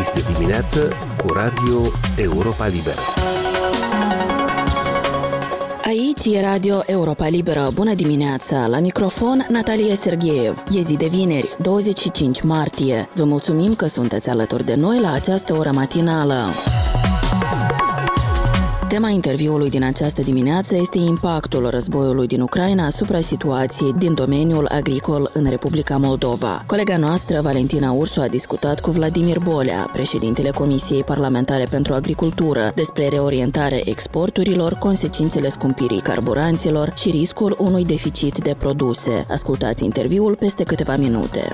Este dimineață cu Radio Europa Liberă. Aici e Radio Europa Liberă. Bună dimineața! La microfon, Natalia Sergeev. E zi de vineri, 25 martie. Vă mulțumim că sunteți alături de noi la această oră matinală. Tema interviului din această dimineață este impactul războiului din Ucraina asupra situației din domeniul agricol în Republica Moldova. Colega noastră, Valentina Ursu, a discutat cu Vladimir Bolea, președintele Comisiei Parlamentare pentru Agricultură, despre reorientarea exporturilor, consecințele scumpirii carburanților și riscul unui deficit de produse. Ascultați interviul peste câteva minute.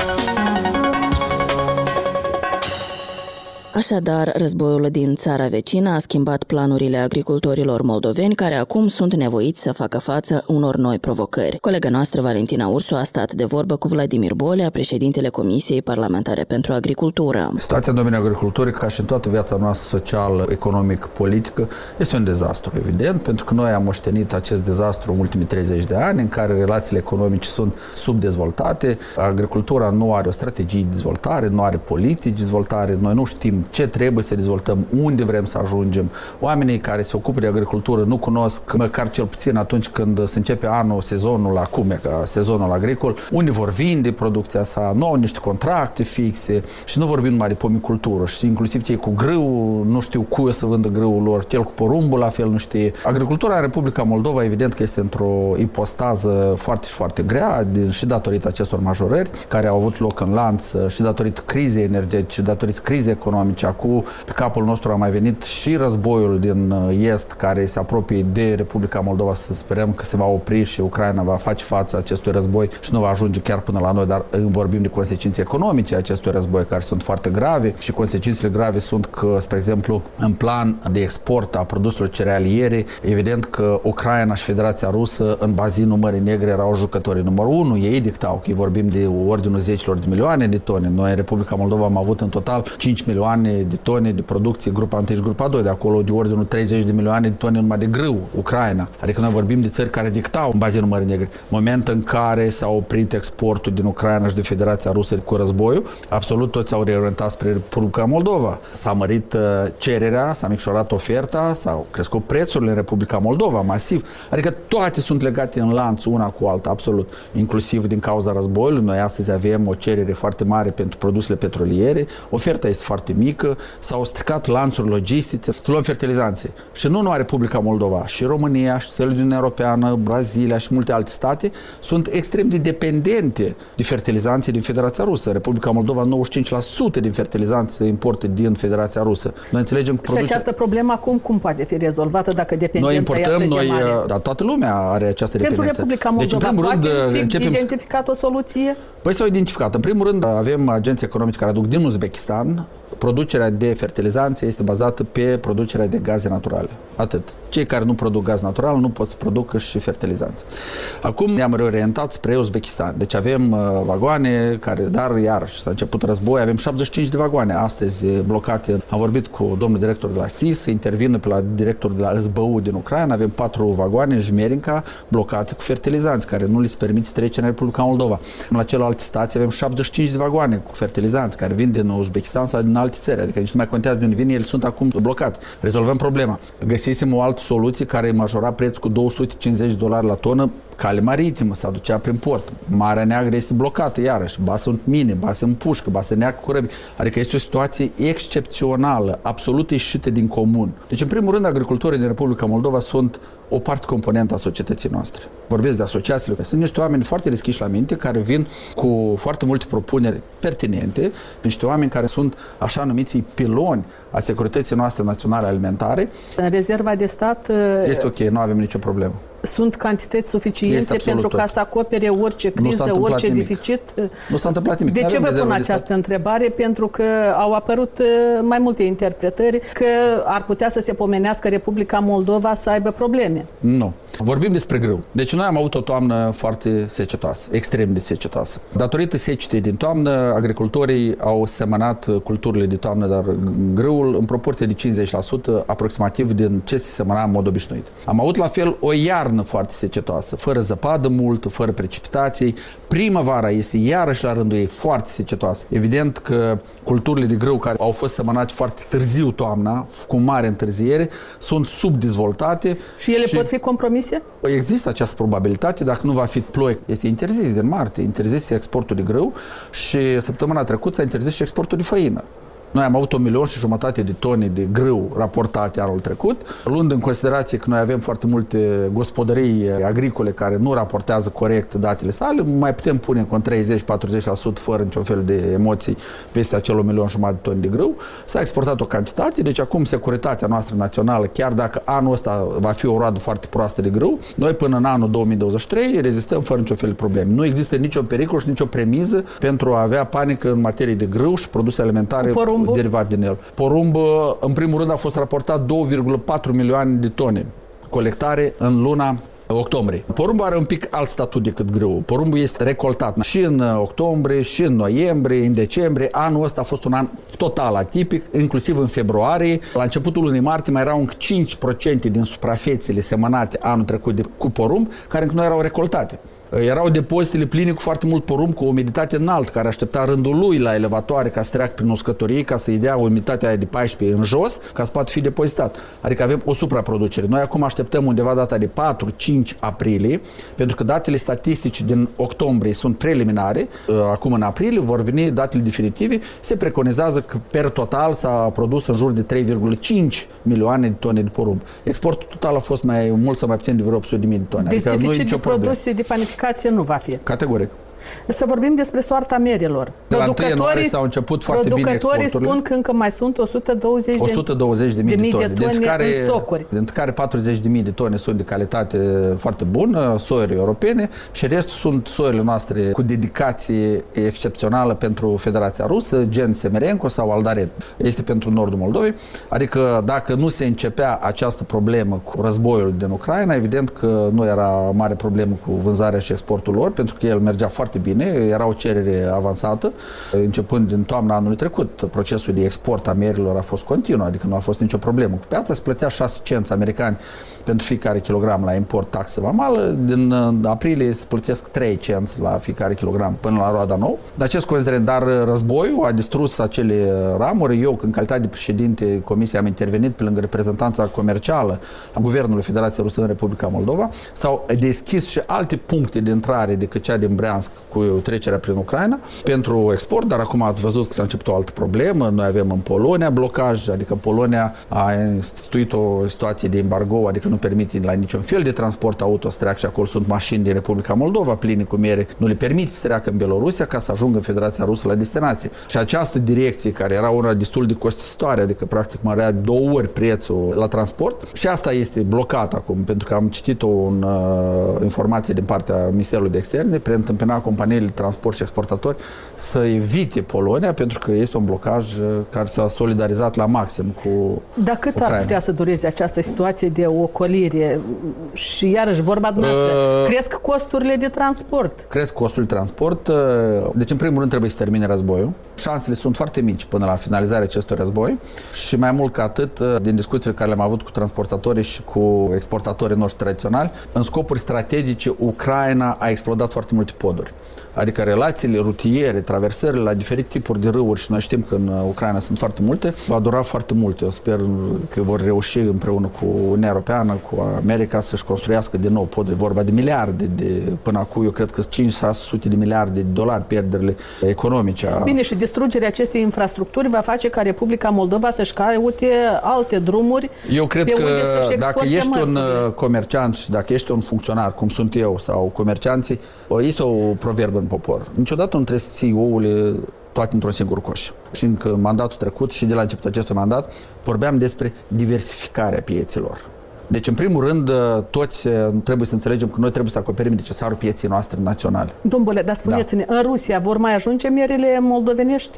Așadar, războiul din țara vecină a schimbat planurile agricultorilor moldoveni, care acum sunt nevoiți să facă față unor noi provocări. Colega noastră, Valentina Ursu, a stat de vorbă cu Vladimir Bolea, președintele Comisiei Parlamentare pentru Agricultură. Situația în domeniul agriculturii, ca și în toată viața noastră socială, economic, politică, este un dezastru, evident, pentru că noi am moștenit acest dezastru în ultimii 30 de ani, în care relațiile economice sunt subdezvoltate, agricultura nu are o strategie de dezvoltare, nu are politici de dezvoltare, noi nu știm ce trebuie să dezvoltăm, unde vrem să ajungem. Oamenii care se ocupă de agricultură nu cunosc, măcar cel puțin atunci când se începe anul, sezonul acum, ca sezonul agricol, unde vor vinde producția sa, nu au niște contracte fixe și nu vorbim numai de pomicultură și inclusiv cei cu grâu nu știu cui o să vândă grâul lor, cel cu porumbul la fel nu știe. Agricultura în Republica Moldova evident că este într-o ipostază foarte și foarte grea și datorită acestor majorări care au avut loc în lanț și datorită crizei energetice, datorită crizei economice. Acum pe capul nostru a mai venit și războiul din Est care se apropie de Republica Moldova, să sperăm că se va opri și Ucraina va face față acestui război și nu va ajunge chiar până la noi, dar vorbim de consecințe economice acestui război care sunt foarte grave și consecințele grave sunt că, spre exemplu, în plan de export a produselor cerealiere, evident că Ucraina și Federația Rusă în bazinul Mării Negre erau jucătorii numărul 1, ei dictau că vorbim de ordinul zecilor de milioane de tone. Noi în Republica Moldova am avut în total 5 milioane de tone de producție grupa 1 și grupa 2, de acolo de ordinul 30 de milioane de tone numai de grâu, Ucraina. Adică noi vorbim de țări care dictau în bazinul Mării Negre. Moment în care s-a oprit exportul din Ucraina și de Federația Rusă cu războiul, absolut toți s-au reorientat spre Republica Moldova. S-a mărit cererea, s-a micșorat oferta, s-au crescut prețurile în Republica Moldova masiv. Adică toate sunt legate în lanț una cu alta, absolut. Inclusiv din cauza războiului. Noi astăzi avem o cerere foarte mare pentru produsele petroliere, oferta este foarte mică, s-au stricat lanțuri logistice, să luăm fertilizanții. Și nu numai Republica Moldova, și România, și țările din Uniunea Europeană, Brazilia și multe alte state sunt extrem de dependente de fertilizanții din Federația Rusă. Republica Moldova, 95% din fertilizanți se importă din Federația Rusă. Noi înțelegem că Și această problemă acum cum poate fi rezolvată dacă dependența e atât de mare? Dar toată lumea are această dependență. Pentru Republica Moldova poate fi identificat o soluție? Păi s-au identificat. În primul rând avem agenții economici care aduc din Uzbekistan. Producerea de fertilizanți este bazată pe producerea de gaze naturale. Atât. Cei care nu produc gaz natural nu pot să producă și fertilizanți. Acum ne-am reorientat spre Uzbekistan. Deci avem vagoane care, dar iarăși s-a început război, avem 75 de vagoane astăzi blocate. Am vorbit cu domnul director de la SIS, să intervină pe la directorul de la SBU din Ucraina. Avem 4 vagoane în Jmerinca blocate cu fertilizanți care nu li se permite trecerea în Republica Moldova. La celelalte stații avem 75 de vagoane cu fertilizanți care vin din Uzbekistan sau din alte țări, adică nici nu mai contează de unde vin, ele sunt acum blocate. Rezolvăm problema. Găsisem o altă soluție care majora prețul cu $250 la tonă, cale maritimă, se aducea prin port. Marea Neagră este blocată, iarăși, ba sunt mine, ba sunt pușcă, ba se neacă corăbii. Adică este o situație excepțională, absolut ieșită din comun. Deci, în primul rând, agricultorii din Republica Moldova sunt o parte componentă a societății noastre. Vorbesc de asociațiile. Sunt niște oameni foarte deschiși la minte, care vin cu foarte multe propuneri pertinente, niște oameni care sunt așa numiții piloni a securității noastre naționale alimentare. În rezerva de stat este ok, nu avem nicio problemă. Sunt cantități suficiente pentru ca să acopere orice criză, orice deficit? Nu s-a întâmplat nimic. De ce vă pun această întrebare? Pentru că au apărut mai multe interpretări că ar putea să se pomenească Republica Moldova să aibă probleme. Nu. Vorbim despre grâu. Deci noi am avut o toamnă foarte secetoasă, extrem de secetoasă. Datorită secetei din toamnă, agricultorii au semănat culturile de toamnă, dar grâul în proporție de 50% aproximativ din ce se semăna în mod obișnuit. Am avut la fel o iarnă foarte secetoasă, fără zăpadă mult, fără precipitații. Primăvara este iarăși la rândul ei foarte secetoasă. Evident că culturile de grâu care au fost semănate foarte târziu toamna, cu mare întârziere, sunt subdezvoltate. Și ele pot fi compromise? Există această probabilitate, dacă nu va fi ploi. Este interzis din martie, interzis exportul de grâu și săptămâna trecută s-a interzis și exportul de făină. Noi am avut 1,5 milion de tone de grâu raportate anul trecut, luând în considerație că noi avem foarte multe gospodării agricole care nu raportează corect datele sale, mai putem pune cu 30-40% fără niciun fel de emoții peste acel 1,5 milion de tone de grâu. S-a exportat o cantitate, deci acum securitatea noastră națională, chiar dacă anul ăsta va fi o roadă foarte proastă de grâu, noi până în anul 2023 rezistăm fără niciun fel de probleme. Nu există niciun pericol și nicio premiză pentru a avea panică în materie de grâu și produse alimentare derivat din el. Porumb, în primul rând, a fost raportat 2,4 milioane de tone colectare în luna octombrie. Porumbul are un pic alt statut decât grâul. Porumbul este recoltat și în octombrie, și în noiembrie, în decembrie. Anul ăsta a fost un an total atipic, inclusiv în februarie. La începutul lunii martie mai erau încă 5% din suprafețele semănate anul trecut cu porumb, care încă nu erau recoltate. Erau depozitele pline cu foarte mult porumb, cu o umiditate înaltă, care aștepta rândul lui la elevatoare ca să treacă prin uscătorie, ca să-i dea umiditatea aia de 14 în jos, ca să poată fi depozitat. Adică avem o supraproducere. Noi acum așteptăm undeva data de 4-5 aprilie, pentru că datele statistice din octombrie sunt preliminare. Acum în aprilie vor veni datele definitive. Se preconizează că per total s-a produs în jur de 3,5 milioane de tone de porumb. Exportul total a fost mai mult sau mai puțin de vreo 800.000 de tone. Deci adică deficit de produse de panificație nu va fi. Categoric. Să vorbim despre soarta merilor. De la 1 ianuarie s-au început foarte bine exporturile. Producătorii spun că încă mai sunt 120 de mii de tone în stocuri. Dintre care 40.000 de tone sunt de calitate foarte bună, soiuri europene, și restul sunt soiurile noastre cu dedicație excepțională pentru Federația Rusă, gen Semerenco sau Aldaret. Este pentru nordul Moldovei. Adică dacă nu se începea această problemă cu războiul din Ucraina, evident că nu era mare problemă cu vânzarea și exportul lor, pentru că el mergea foarte bine, era o cerere avansată. Începând din toamna anului trecut, procesul de export a merilor a fost continuu, adică nu a fost nicio problemă cu piața. Se plătea 6 cenți americani pentru fiecare kilogram la import taxă vamală. Din aprilie se plătesc 3 cenți la fiecare kilogram până la roada nouă. De acest considerent, dar războiul a distrus acele ramuri. Eu, în calitate de președinte Comisiei, am intervenit pe lângă reprezentanța comercială a Guvernului Federației Rusă în Republica Moldova. S-au deschis și alte puncte de intrare decât cea din Breansk cu trecerea prin Ucraina pentru export, dar acum ați văzut că s-a început o altă problemă. Noi avem în Polonia blocaj, adică Polonia a instituit o situație de embargo, adică nu permite la niciun fel de transport auto să treacă, și acolo sunt mașini din Republica Moldova pline cu mere, nu le permite să treacă în Belorusia ca să ajungă în Federația Rusă la destinație. Și această direcție, care era una destul de costisitoare, adică practic mărea 2 ori prețul la transport, și asta este blocat acum, pentru că am citit o informație din partea Ministerului de Externe, preîntâmpina companiile de transport și exportatori să evite Polonia, pentru că este un blocaj care s-a solidarizat la maxim cu Dar cât Ucraina ar putea să dureze această situație de ocolire? Și iarăși vorba dumneavoastră, cresc costurile de transport. Cresc costurile de transport. Deci în primul rând trebuie să termine războiul. Șansele sunt foarte mici până la finalizarea acestui război și mai mult ca atât, din discuțiile care le-am avut cu transportatorii și cu exportatorii noștri tradiționali, în scopuri strategice, Ucraina a explodat foarte multe poduri. Adică relațiile rutiere, traversările la diferite tipuri de râuri, și noi știm că în Ucraina sunt foarte multe, va dura foarte mult. Eu sper că vor reuși împreună cu Uniunea Europeană, cu America, să-și construiască din nou poduri. Vorba de miliarde, până acum eu cred că 500 de miliarde de dolari pierderile economice. Bine, și distrugerea acestei infrastructuri va face ca Republica Moldova să-și caute alte drumuri. Eu cred că dacă ești un comerciant și dacă ești un funcționar, cum sunt eu, sau comercianții, este o proverbă în popor. Niciodată nu trebuie să ții ouăle toate într-un singur coș. Și în mandatul trecut și de la începutul acestui mandat vorbeam despre diversificarea piețelor. Deci, în primul rând, toți trebuie să înțelegem că noi trebuie să acoperim necesarul pieței noastre naționale. Domnule, dar spuneți-ne, în Rusia vor mai ajunge merele moldovenești? Cu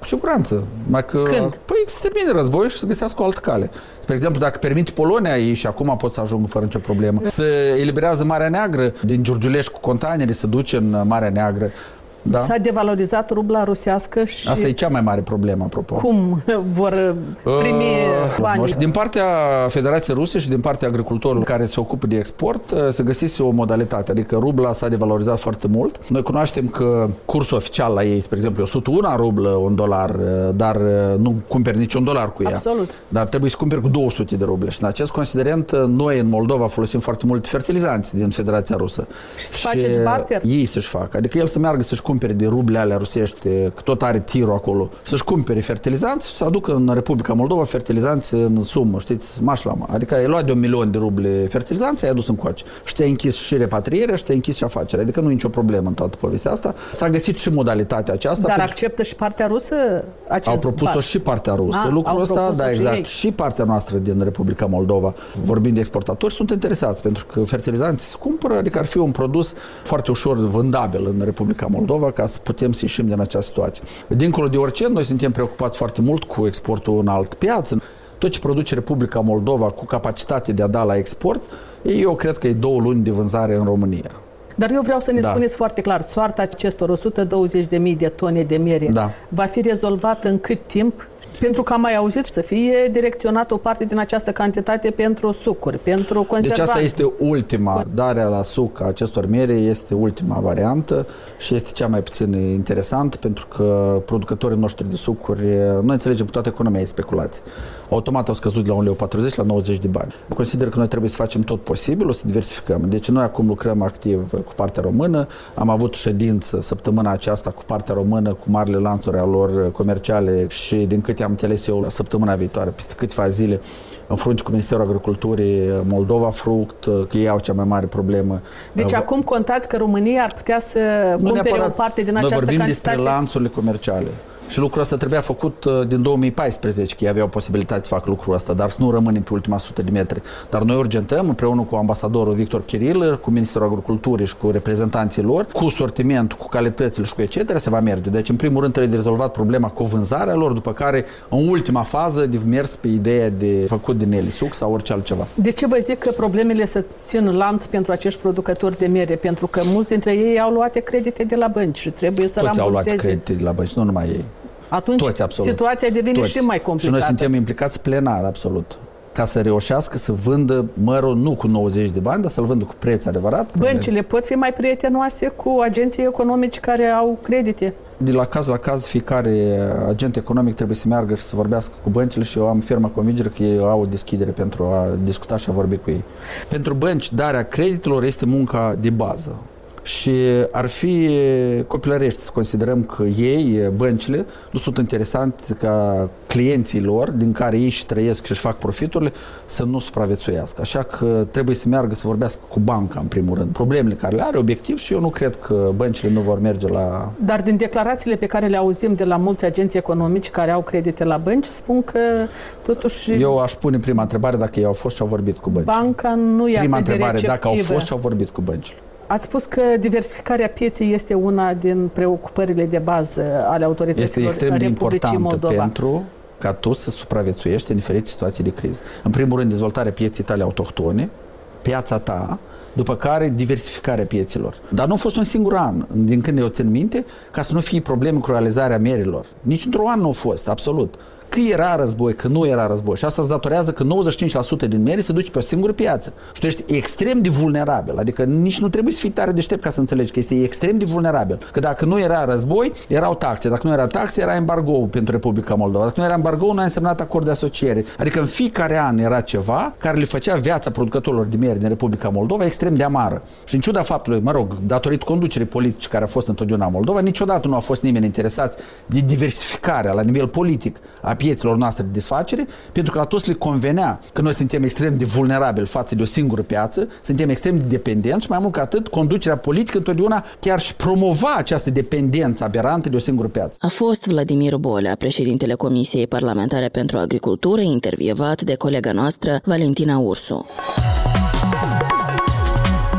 siguranță. Când? Păi se termine războiul și să găsească o altă cale. Spre exemplu, dacă permite Polonia, ei și acum pot să ajungă fără nicio problemă, să eliberează Marea Neagră, din Giurgiulești cu containere, să duce în Marea Neagră. Da? S-a devalorizat rubla rusească și... Asta e cea mai mare problemă, apropo. Cum vor primi bani? Din partea Federației Ruse și din partea agricultorilor care se ocupă de export, se găsise o modalitate, adică rubla s-a devalorizat foarte mult. Noi cunoaștem că cursul oficial la ei, spre exemplu, 101 rublă, $1, dar nu cumperi nici $1 cu ea. Absolut. Dar trebuie să cumperi cu 200 de ruble. Și în acest considerent, noi în Moldova folosim foarte mult fertilizanți din Federația Rusă. Și faceți barter? Ei să-și facă. Adică el să meargă să-și cumpere de ruble alea rusești, că tot are tirul acolo, să-și cumpere fertilizanți și să aducă în Republica Moldova fertilizanți în sumă, știți, mașlama. Adică ai luat de 1 milion de ruble fertilizanți, ai adus încoace. Și ți-ai închis și repatrierea și ți-ai închis și afacerea. Adică nu e nicio problemă în toată povestea asta. S-a găsit și modalitatea aceasta. Dar acceptă și partea rusă acest Au propus-o și partea rusă. Lucrul ăsta, da, exact. Și partea noastră din Republica Moldova, vorbind de exportatori, sunt interesați pentru că fertilizanții se cumpără, adică ar fi un produs foarte ușor vândabil în Republica Moldova, ca să putem să ieșim din această situație. Dincolo de orice, noi suntem preocupați foarte mult cu exportul în altă piață. Tot ce produce Republica Moldova cu capacitate de a da la export, eu cred că e 2 luni de vânzare în România. Dar eu vreau să ne spuneți foarte clar, soarta acestor 120.000 de tone de miere va fi rezolvată în cât timp? Pentru că am mai auzit să fie direcționată o parte din această cantitate pentru sucuri, pentru conservanți. Deci asta este ultima, darea la suc a acestor miere este ultima variantă și este cea mai puțin interesantă pentru că producătorii noștri de sucuri, noi înțelegem că toată economia e speculație. Automat au scăzut de la 1,40 lei la 90 de bani. Consider că noi trebuie să facem tot posibilul să diversificăm. Deci noi acum lucrăm activ cu partea română. Am avut ședință săptămâna aceasta cu partea română, cu marile lanțuri ale lor comerciale și din câte am înțeles eu, la săptămâna viitoare, peste câteva zile, în frunte cu Ministerul Agriculturii Moldova Fruct, că ei au cea mai mare problemă. Deci acum contați că România ar putea să cumpere o parte din această cantitate? Noi vorbim despre lanțurile comerciale. Și lucrul ăsta trebuia făcut din 2014, că ei aveau posibilitatea să facă lucrul ăsta, dar să nu rămânem pe ultima 100 de metri. Dar noi urgentăm, împreună cu ambasadorul Victor Kiril, cu Ministerul Agriculturii și cu reprezentanții lor, cu sortimentul, cu calitățile și cu etc. se va merge. Deci, în primul rând, trebuie de rezolvat problema cu vânzarea lor, după care, în ultima fază, de mers pe ideea de făcut din ele suc sau orice altceva. De ce vă zic că problemele să țin lanț pentru acești producători de miere? Pentru că mulți dintre ei au luat credite de la bănci și trebuie să ramburseze. Toți au luat credite de la bănci, nu numai ei. Atunci situația devine și mai complicată. Și noi suntem implicați plenar, absolut. Ca să reușească să vândă mărul nu cu 90 de bani, dar să-l vândă cu preț adevărat. Băncile pot fi mai prietenoase cu agenții economici care au credite? De la caz, fiecare agent economic trebuie să meargă și să vorbească cu băncile și eu am fermă convingere că ei au o deschidere pentru a discuta și a vorbi cu ei. Pentru bănci, darea creditelor este munca de bază. Și ar fi copilărești să considerăm că ei, băncile, nu sunt interesanți ca clienții lor, din care ei și trăiesc și își fac profiturile, să nu supraviețuiască. Așa că trebuie să meargă să vorbească cu banca, în primul rând. Problemele care le are, obiectiv, și eu nu cred că băncile nu vor merge la... Dar din declarațiile pe care le auzim de la mulți agenți economici care au credite la bănci, spun că totuși... Eu aș pune prima întrebare dacă ei au fost și au vorbit cu băncile. Banca nu e prima atât de întrebare, receptivă. dacă au fost și au vorbit cu băncile. Ați spus că diversificarea pieței este una din preocupările de bază ale autorităților Republicii Moldova. Pentru ca tu să supraviețuiești în diferite situații de criză. În primul rând, dezvoltarea pieței tale autohtone, piața ta, după care diversificarea pieților. Dar nu a fost un singur an, din când eu țin minte, ca să nu fie probleme cu realizarea mierilor. Nici într-un an nu a fost, absolut. Că era război, că nu era război. Și asta îți datorează că 95% din miere se duce pe o singură piață. Și tu ești extrem de vulnerabil. Adică nici nu trebuie să fii tare deștept ca să înțelegi că este extrem de vulnerabil. Că dacă nu era război, erau taxe. Dacă nu era taxe, era embargo pentru Republica Moldova. Dacă nu era embargo, nu a însemnat acord de asociere. Adică în fiecare an era ceva care le făcea viața producătorilor de miere din Republica Moldova extrem de amară. Și în ciuda faptului, datorită conducerii politice care a fost întotdeauna în Moldova, niciodată nu a fost nimeni interesați de diversificarea la nivel politic a piețelor noastre de desfacere, pentru că la toți le convenea că noi suntem extrem de vulnerabili față de o singură piață, suntem extrem de dependenți și mai mult ca atât, conducerea politică întotdeauna chiar și promova această dependență aberantă de o singură piață. A fost Vladimir Bolea, președintele Comisiei Parlamentare pentru Agricultură, intervievat de colega noastră Valentina Ursu.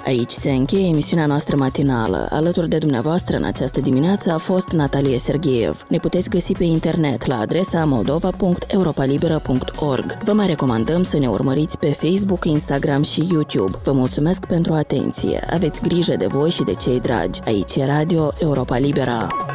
Aici se încheie emisiunea noastră matinală. Alături de dumneavoastră în această dimineață a fost Natalie Sergeev. Ne puteți găsi pe internet la adresa moldova.europalibera.org. Vă mai recomandăm să ne urmăriți pe Facebook, Instagram și YouTube. Vă mulțumesc pentru atenție. Aveți grijă de voi și de cei dragi. Aici e Radio Europa Libera.